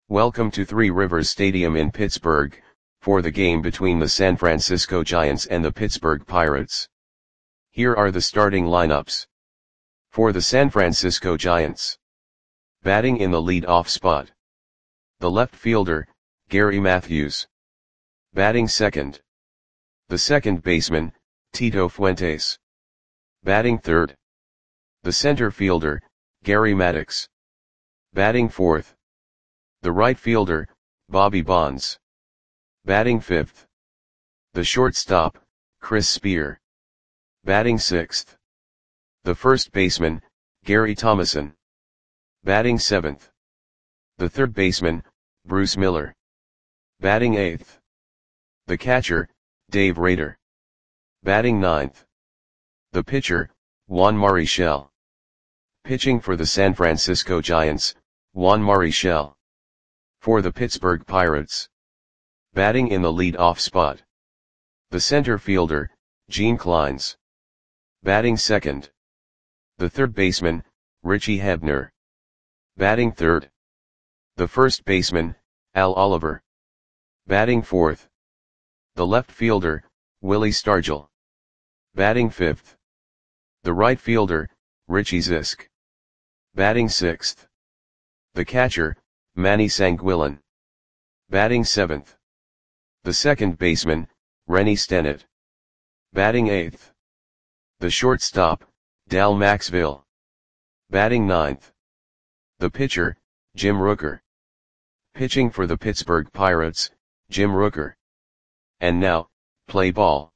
Welcome to Three Rivers Stadium in Pittsburgh, for the game between the San Francisco Giants and the Pittsburgh Pirates. Here are the starting lineups. For the San Francisco Giants. Batting in the lead-off spot. The left fielder, Gary Matthews. Batting second. The second baseman, Tito Fuentes. Batting third. The center fielder, Gary Maddox. Batting fourth. The right fielder, Bobby Bonds. Batting fifth. The shortstop, Chris Spear. Batting sixth. The first baseman, Gary Thomasson. Batting seventh. The third baseman, Bruce Miller. Batting eighth. The catcher, Dave Rader. Batting ninth. The pitcher, Juan Marichal. Pitching for the San Francisco Giants, Juan Marichal. For the Pittsburgh Pirates. Batting in the lead-off spot. The center fielder, Gene Clines. Batting second. The third baseman, Richie Hebner. Batting third. The first baseman, Al Oliver. Batting fourth. The left fielder, Willie Stargell. Batting fifth. The right fielder, Richie Zisk. Batting sixth. The catcher, Manny Sanguillen. Batting seventh. The second baseman, Rennie Stennett. Batting eighth. The shortstop, Dal Maxville. Batting ninth. The pitcher, Jim Rooker. Pitching for the Pittsburgh Pirates, Jim Rooker. And now, play ball.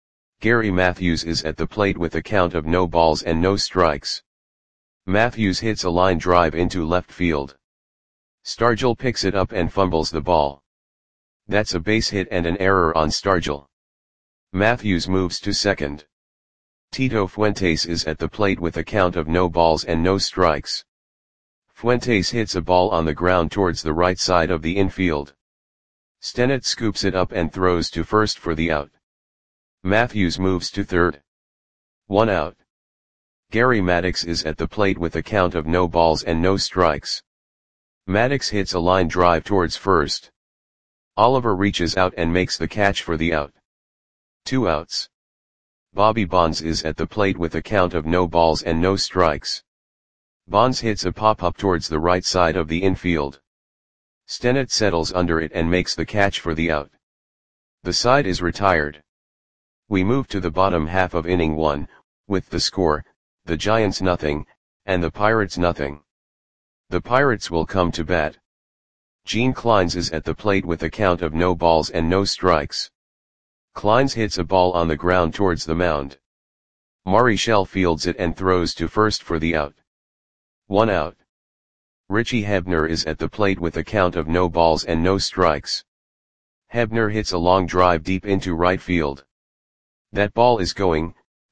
Gary Matthews is at the plate with a count of no balls and no strikes. Matthews hits a line drive into left field. Stargell picks it up and fumbles the ball. That's a base hit and an error on Stargell. Matthews moves to second. Tito Fuentes is at the plate with a count of no balls and no strikes. Fuentes hits a ball on the ground towards the right side of the infield. Stennett scoops it up and throws to first for the out. Matthews moves to third. 1 out. Gary Maddox is at the plate with a count of no balls and no strikes. Maddox hits a line drive towards first. Oliver reaches out and makes the catch for the out. 2 outs. Bobby Bonds is at the plate with a count of no balls and no strikes. Bonds hits a pop-up towards the right side of the infield. Stennett settles under it and makes the catch for the out. The side is retired. We move to the bottom half of inning 1, with the score, the Giants nothing, and the Pirates nothing. The Pirates will come to bat. Gene Clines is at the plate with a count of no balls and no strikes. Clines hits a ball on the ground towards the mound. Marichal fields it and throws to first for the out. 1 out. Richie Hebner is at the plate with a count of no balls and no strikes. Hebner hits a long drive deep into right field. That ball is gone.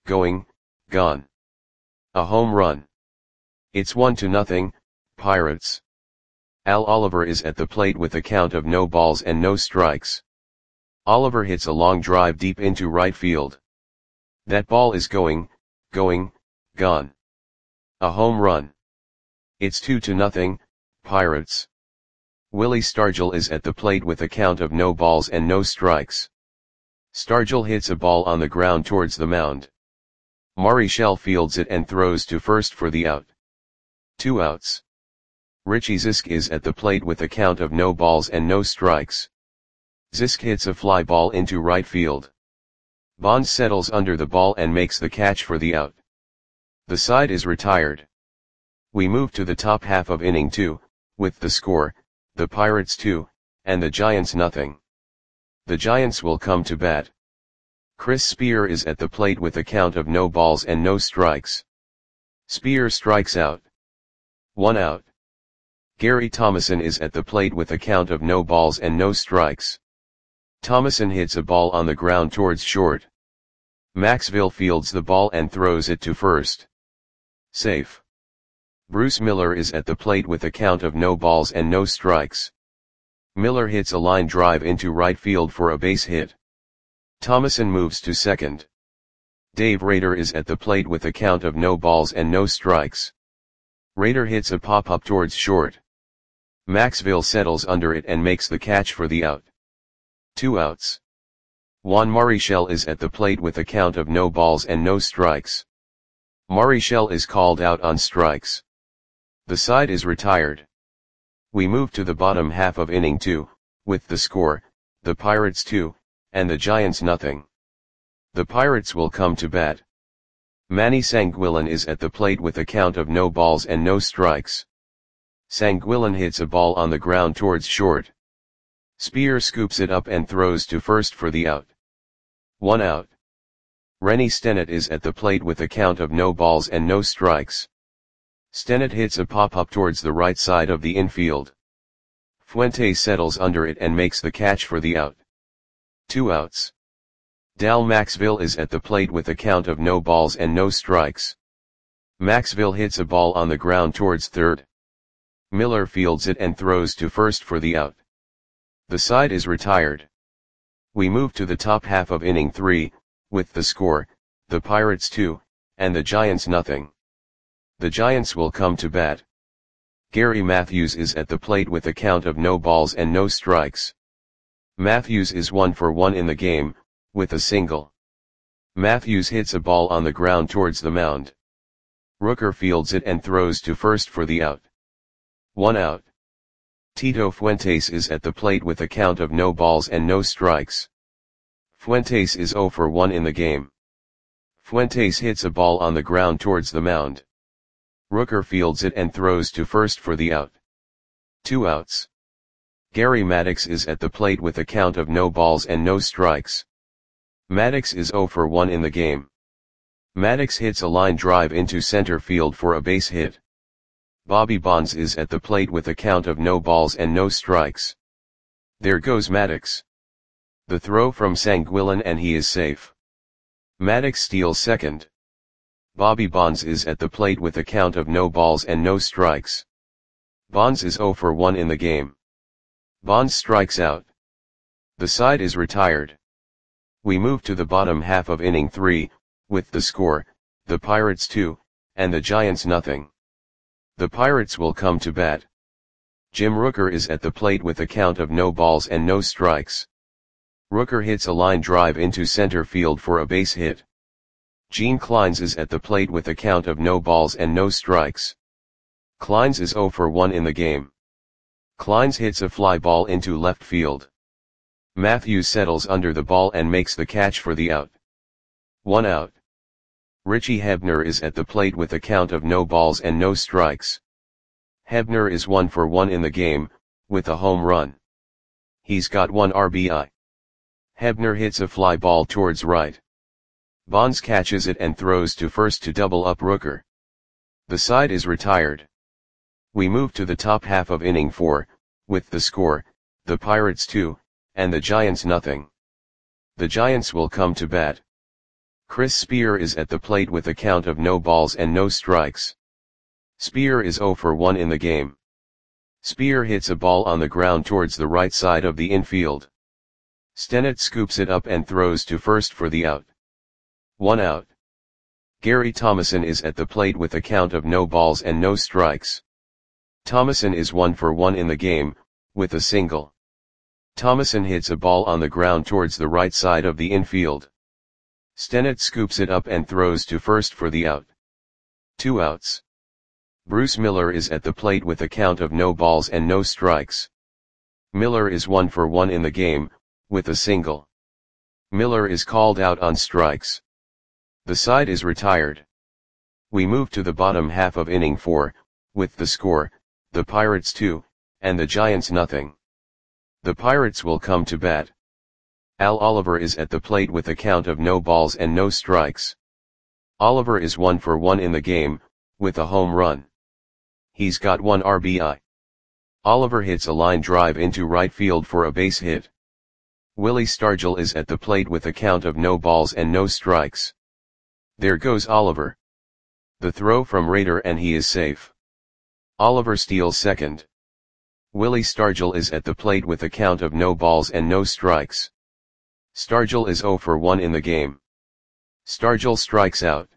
A home run. It's 1-0, Pirates. Al Oliver is at the plate with a count of no balls and no strikes. Oliver hits a long drive deep into right field. That ball is gone. A home run. It's 2-0, Pirates. Willie Stargell is at the plate with a count of no balls and no strikes. Stargell hits a ball on the ground towards the mound. Marichal fields it and throws to first for the out. 2 outs. Richie Zisk is at the plate with a count of no balls and no strikes. Zisk hits a fly ball into right field. Bonds settles under the ball and makes the catch for the out. The side is retired. We move to the top half of inning 2, with the score, the Pirates 2, and the Giants nothing. The Giants will come to bat. Chris Spear is at the plate with a count of no balls and no strikes. Spear strikes out. 1 out. Gary Thomasson is at the plate with a count of no balls and no strikes. Thomasson hits a ball on the ground towards short. Maxville fields the ball and throws it to first. Safe. Bruce Miller is at the plate with a count of no balls and no strikes. Miller hits a line drive into right field for a base hit. Thomasson moves to second. Dave Rader is at the plate with a count of no balls and no strikes. Rader hits a pop-up towards short. Maxville settles under it and makes the catch for the out. 2 outs. Juan Marichal is at the plate with a count of no balls and no strikes. Marichal is called out on strikes. The side is retired. We move to the bottom half of inning 2, with the score, the Pirates 2, and the Giants nothing. The Pirates will come to bat. Manny Sanguillen is at the plate with a count of no balls and no strikes. Sanguillen hits a ball on the ground towards short. Spear scoops it up and throws to first for the out. 1 out. Rennie Stennett is at the plate with a count of no balls and no strikes. Stennett hits a pop-up towards the right side of the infield. Fuentes settles under it and makes the catch for the out. 2 outs. Dal Maxville is at the plate with a count of no balls and no strikes. Maxville hits a ball on the ground towards third. Miller fields it and throws to first for the out. The side is retired. We move to the top half of inning 3, with the score, the Pirates 2, and the Giants nothing. The Giants will come to bat. Gary Matthews is at the plate with a count of no balls and no strikes. Matthews is 1 for 1 in the game, with a single. Matthews hits a ball on the ground towards the mound. Rooker fields it and throws to first for the out. 1 out. Tito Fuentes is at the plate with a count of no balls and no strikes. Fuentes is 0 for 1 in the game. Fuentes hits a ball on the ground towards the mound. Rooker fields it and throws to first for the out. 2 outs. Gary Maddox is at the plate with a count of no balls and no strikes. Maddox is 0 for 1 in the game. Maddox hits a line drive into center field for a base hit. Bobby Bonds is at the plate with a count of no balls and no strikes. There goes Maddox. The throw from Sanguillen and he is safe. Maddox steals second. Bobby Bonds is at the plate with a count of no balls and no strikes. Bonds is 0 for 1 in the game. Bonds strikes out. The side is retired. We move to the bottom half of inning 3, with the score, the Pirates 2, and the Giants nothing. The Pirates will come to bat. Jim Rooker is at the plate with a count of no balls and no strikes. Rooker hits a line drive into center field for a base hit. Gene Clines is at the plate with a count of no balls and no strikes. Clines is 0 for 1 in the game. Clines hits a fly ball into left field. Matthews settles under the ball and makes the catch for the out. 1 out. Richie Hebner is at the plate with a count of no balls and no strikes. Hebner is 1 for 1 in the game, with a home run. He's got 1 RBI. Hebner hits a fly ball towards right. Bonds catches it and throws to first to double up Rooker. The side is retired. We move to the top half of inning 4, with the score, the Pirates 2, and the Giants nothing. The Giants will come to bat. Chris Spear is at the plate with a count of no balls and no strikes. Spear is 0 for 1 in the game. Spear hits a ball on the ground towards the right side of the infield. Stennett scoops it up and throws to first for the out. 1 out. Gary Thomason is at the plate with a count of no balls and no strikes. Thomason is 1 for 1 in the game, with a single. Thomason hits a ball on the ground towards the right side of the infield. Stennett scoops it up and throws to first for the out. 2 outs. Bruce Miller is at the plate with a count of no balls and no strikes. Miller is 1 for 1 in the game, with a single. Miller is called out on strikes. The side is retired. We move to the bottom half of inning 4, with the score, the Pirates 2, and the Giants nothing. The Pirates will come to bat. Al Oliver is at the plate with a count of no balls and no strikes. Oliver is 1 for 1 in the game, with a home run. He's got 1 RBI. Oliver hits a line drive into right field for a base hit. Willie Stargell is at the plate with a count of no balls and no strikes. There goes Oliver. The throw from Rader and he is safe. Oliver steals second. Willie Stargell is at the plate with a count of no balls and no strikes. Stargell is 0 for 1 in the game. Stargell strikes out.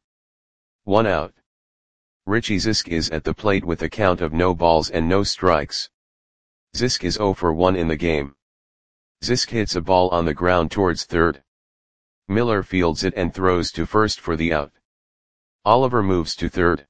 1 out. Richie Zisk is at the plate with a count of no balls and no strikes. Zisk is 0 for 1 in the game. Zisk hits a ball on the ground towards third. Miller fields it and throws to first for the out. Oliver moves to third.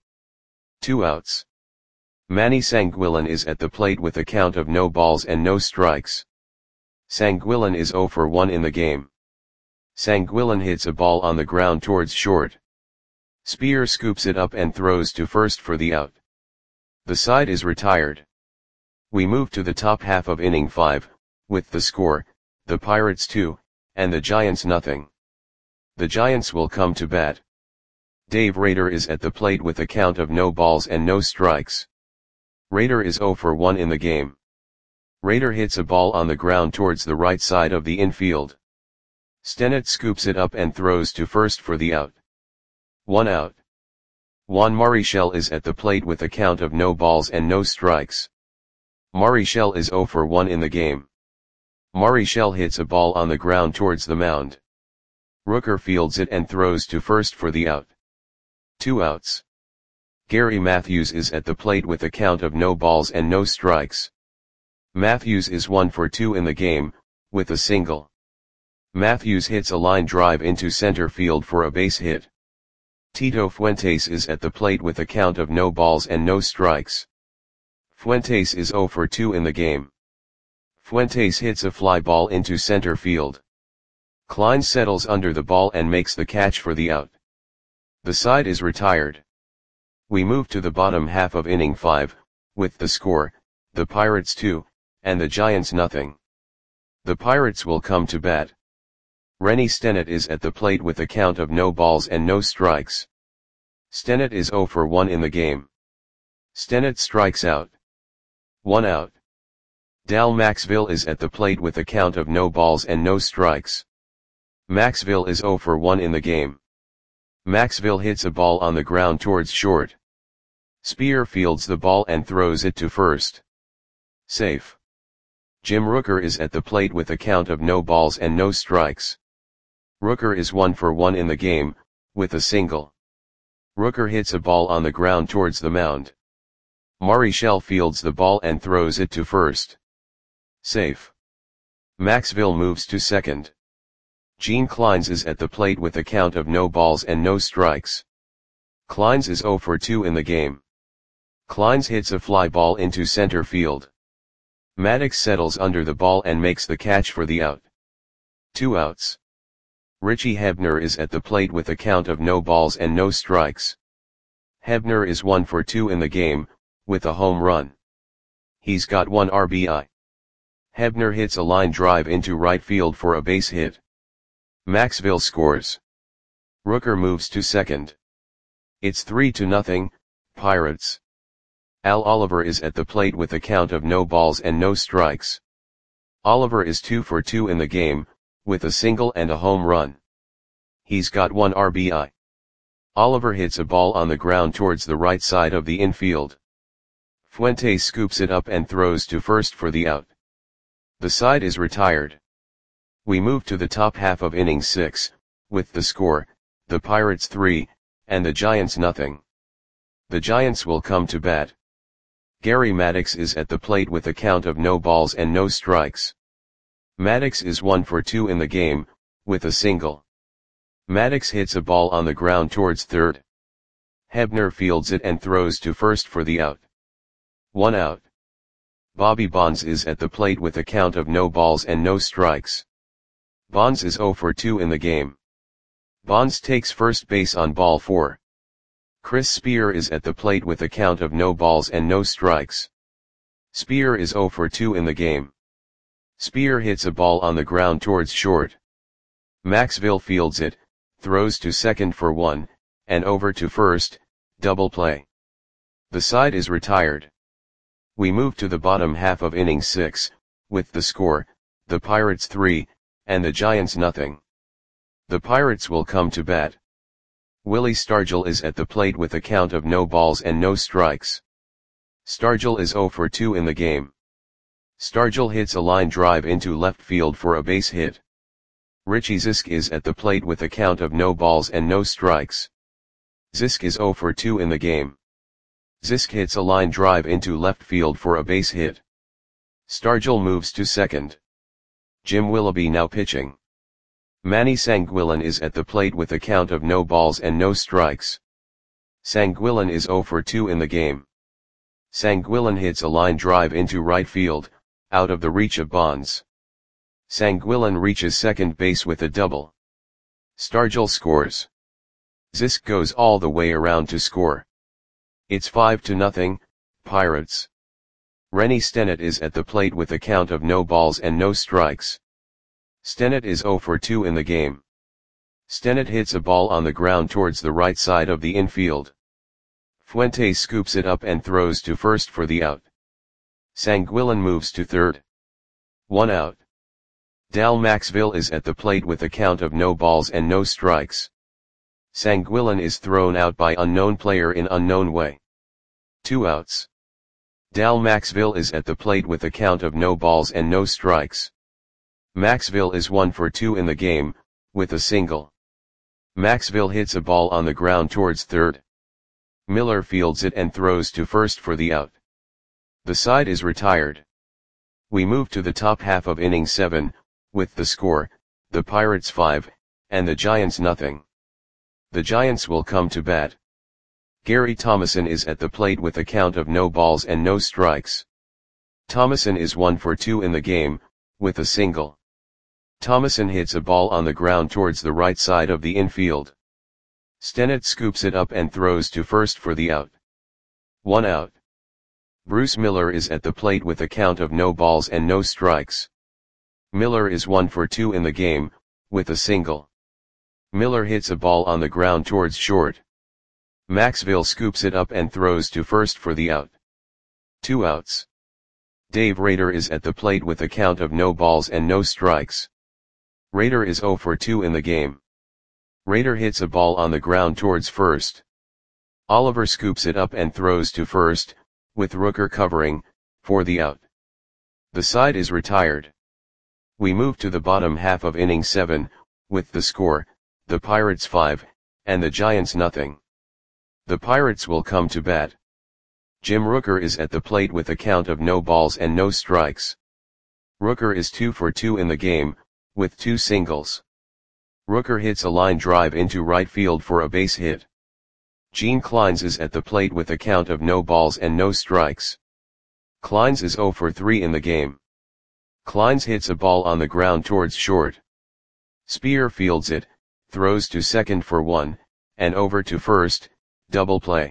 2 outs. Manny Sanguillen is at the plate with a count of no balls and no strikes. Sanguillen is 0 for 1 in the game. Sanguillen hits a ball on the ground towards short. Spear scoops it up and throws to first for the out. The side is retired. We move to the top half of inning 5, with the score, the Pirates 2, and the Giants nothing. The Giants will come to bat. Dave Rader is at the plate with a count of no balls and no strikes. Rader is 0 for 1 in the game. Rader hits a ball on the ground towards the right side of the infield. Stennett scoops it up and throws to first for the out. 1 out. Juan Marichal is at the plate with a count of no balls and no strikes. Marichal is 0 for 1 in the game. Marichal hits a ball on the ground towards the mound. Rooker fields it and throws to first for the out. 2 outs. Gary Matthews is at the plate with a count of no balls and no strikes. Matthews is 1 for 2 in the game, with a single. Matthews hits a line drive into center field for a base hit. Tito Fuentes is at the plate with a count of no balls and no strikes. Fuentes is 0 for 2 in the game. Fuentes hits a fly ball into center field. Klein settles under the ball and makes the catch for the out. The side is retired. We move to the bottom half of inning 5, with the score, the Pirates 2, and the Giants nothing. The Pirates will come to bat. Rennie Stennett is at the plate with a count of no balls and no strikes. Stennett is 0 for 1 in the game. Stennett strikes out. 1 out. Dal Maxville is at the plate with a count of no balls and no strikes. Maxville is 0 for 1 in the game. Maxville hits a ball on the ground towards short. Spear fields the ball and throws it to first. Safe. Jim Rooker is at the plate with a count of no balls and no strikes. Rooker is 1 for 1 in the game, with a single. Rooker hits a ball on the ground towards the mound. Marichal fields the ball and throws it to first. Safe. Maxville moves to second. Gene Kleins is at the plate with a count of no balls and no strikes. Kleins is 0 for 2 in the game. Kleins hits a fly ball into center field. Maddox settles under the ball and makes the catch for the out. 2 outs. Richie Hebner is at the plate with a count of no balls and no strikes. Hebner is 1 for 2 in the game, with a home run. He's got 1 RBI. Hebner hits a line drive into right field for a base hit. Maxville scores. Rooker moves to second. It's 3-0, Pirates. Al Oliver is at the plate with a count of no balls and no strikes. Oliver is 2 for 2 in the game, with a single and a home run. He's got 1 RBI. Oliver hits a ball on the ground towards the right side of the infield. Fuentes scoops it up and throws to first for the out. The side is retired. We move to the top half of inning 6, with the score, the Pirates 3, and the Giants nothing. The Giants will come to bat. Gary Maddox is at the plate with a count of no balls and no strikes. Maddox is 1 for 2 in the game, with a single. Maddox hits a ball on the ground towards third. Hebner fields it and throws to first for the out. 1 out. Bobby Bonds is at the plate with a count of no balls and no strikes. Bonds is 0 for 2 in the game. Bonds takes first base on ball 4. Chris Spear is at the plate with a count of no balls and no strikes. Spear is 0 for 2 in the game. Spear hits a ball on the ground towards short. Maxville fields it, throws to second for 1, and over to first, double play. The side is retired. We move to the bottom half of inning 6, with the score, the Pirates 3, and the Giants nothing. The Pirates will come to bat. Willie Stargell is at the plate with a count of no balls and no strikes. Stargell is 0 for 2 in the game. Stargell hits a line drive into left field for a base hit. Richie Zisk is at the plate with a count of no balls and no strikes. Zisk is 0 for 2 in the game. Zisk hits a line drive into left field for a base hit. Stargell moves to second. Jim Willoughby now pitching. Manny Sanguillen is at the plate with a count of no balls and no strikes. Sanguillen is 0 for 2 in the game. Sanguillen hits a line drive into right field, out of the reach of Bonds. Sanguillen reaches second base with a double. Stargell scores. Zisk goes all the way around to score. It's 5-0, Pirates. Rennie Stennett is at the plate with a count of no balls and no strikes. Stennett is 0 for 2 in the game. Stennett hits a ball on the ground towards the right side of the infield. Fuentes scoops it up and throws to first for the out. Sanguillen moves to third. 1 out. Dal Maxville is at the plate with a count of no balls and no strikes. Sanguillen is thrown out by unknown player in unknown way. 2 outs. Dal Maxville is at the plate with a count of no balls and no strikes. Maxville is 1 for 2 in the game, with a single. Maxville hits a ball on the ground towards third. Miller fields it and throws to first for the out. The side is retired. We move to the top half of inning 7, with the score, the Pirates 5, and the Giants nothing. The Giants will come to bat. Gary Thomason is at the plate with a count of no balls and no strikes. Thomason is 1 for 2 in the game, with a single. Thomason hits a ball on the ground towards the right side of the infield. Stennett scoops it up and throws to first for the out. 1 out. Bruce Miller is at the plate with a count of no balls and no strikes. Miller is 1 for 2 in the game, with a single. Miller hits a ball on the ground towards short. Maxville scoops it up and throws to first for the out. 2 outs. Dave Rader is at the plate with a count of no balls and no strikes. Rader is 0 for 2 in the game. Rader hits a ball on the ground towards first. Oliver scoops it up and throws to first, with Rooker covering, for the out. The side is retired. We move to the bottom half of inning 7, with the score, the Pirates 5, and the Giants nothing. The Pirates will come to bat. Jim Rooker is at the plate with a count of no balls and no strikes. Rooker is 2 for 2 in the game, with 2 singles. Rooker hits a line drive into right field for a base hit. Gene Clines is at the plate with a count of no balls and no strikes. Clines is 0 for 3 in the game. Clines hits a ball on the ground towards short. Spear fields it, throws to second for 1, and over to first, double play.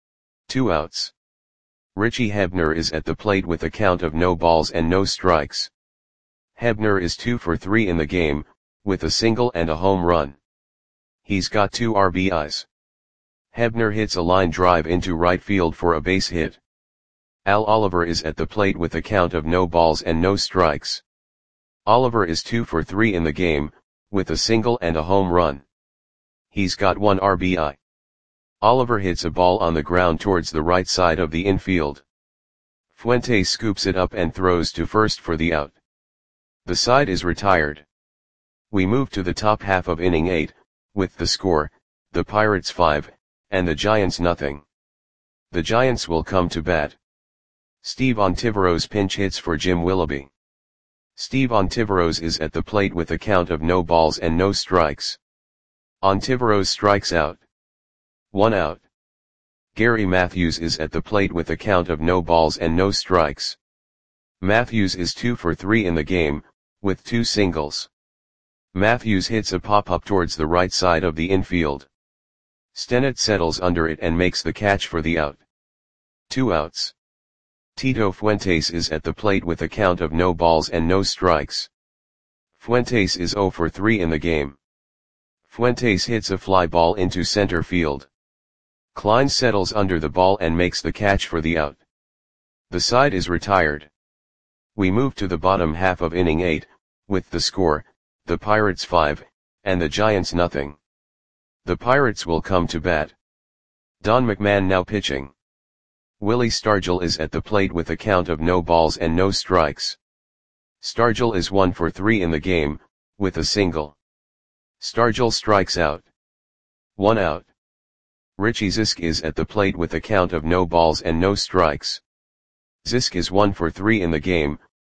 2 outs. Richie Hebner is at the plate with a count of no balls and no strikes. Hebner is 2 for 3 in the game, with a single and a home run. He's got 2 RBIs. Hebner hits a line drive into right field for a base hit. Al Oliver is at the plate with a count of no balls and no strikes. Oliver is 2 for 3 in the game, with a single and a home run. He's got 1 RBI. Oliver hits a ball on the ground towards the right side of the infield. Fuentes scoops it up and throws to first for the out. The side is retired. We move to the top half of inning 8, with the score, the Pirates 5, and the Giants nothing. The Giants will come to bat. Steve Ontiveros pinch hits for Jim Willoughby. Steve Ontiveros is at the plate with a count of no balls and no strikes. Ontiveros strikes out. 1 out. Gary Matthews is at the plate with a count of no balls and no strikes. Matthews is 2 for 3 in the game, with 2 singles. Matthews hits a pop-up towards the right side of the infield. Stennett settles under it and makes the catch for the out. 2 outs. Tito Fuentes is at the plate with a count of no balls and no strikes. Fuentes is 0 for 3 in the game. Fuentes hits a fly ball into center field. Clines settles under the ball and makes the catch for the out. The side is retired. We move to the bottom half of inning 8, with the score, the Pirates 5, and the Giants nothing. The Pirates will come to bat. Don McMahon now pitching. Willie Stargell is at the plate with a count of no balls and no strikes. Stargell is 1 for 3 in the game, with a single. Stargell strikes out. 1 out. Richie Zisk is at the plate with a count of no balls and no strikes. Zisk is 1 for 3 in the game,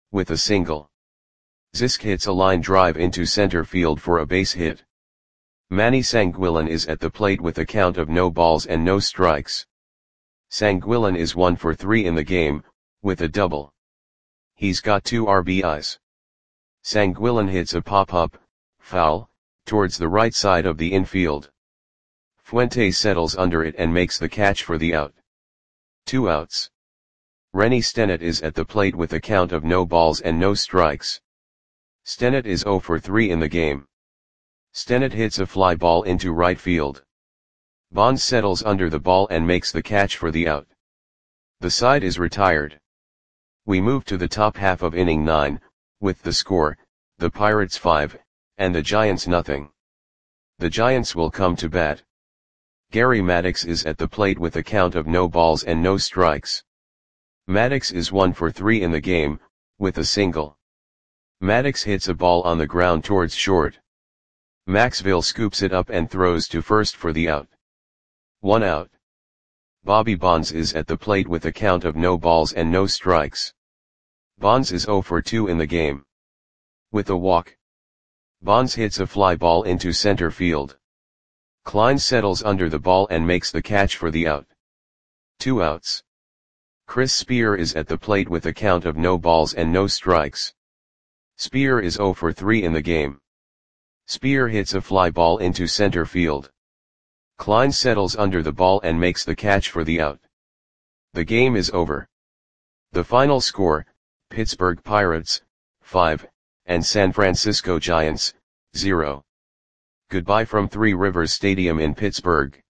with a single. Zisk hits a line drive into center field for a base hit. Manny Sanguillen is at the plate with a count of no balls and no strikes. Sanguillen is 1 for 3 in the game, with a double. He's got 2 RBIs. Sanguillen hits a pop-up, foul, towards the right side of the infield. Fuentes settles under it and makes the catch for the out. 2 outs. Rennie Stennett is at the plate with a count of no balls and no strikes. Stennett is 0 for 3 in the game. Stennett hits a fly ball into right field. Bonds settles under the ball and makes the catch for the out. The side is retired. We move to the top half of inning 9, with the score, the Pirates 5, and the Giants nothing. The Giants will come to bat. Gary Maddox is at the plate with a count of no balls and no strikes. Maddox is 1 for 3 in the game, with a single. Maddox hits a ball on the ground towards short. Maxville scoops it up and throws to first for the out. 1 out. Bobby Bonds is at the plate with a count of no balls and no strikes. Bonds is 0 for 2 in the game. With a walk. Bonds hits a fly ball into center field. Klein settles under the ball and makes the catch for the out. 2 outs. Chris Spear is at the plate with a count of no balls and no strikes. Spear is 0 for 3 in the game. Spear hits a fly ball into center field. Klein settles under the ball and makes the catch for the out. The game is over. The final score, Pittsburgh Pirates, 5, and San Francisco Giants, 0. Goodbye from Three Rivers Stadium in Pittsburgh.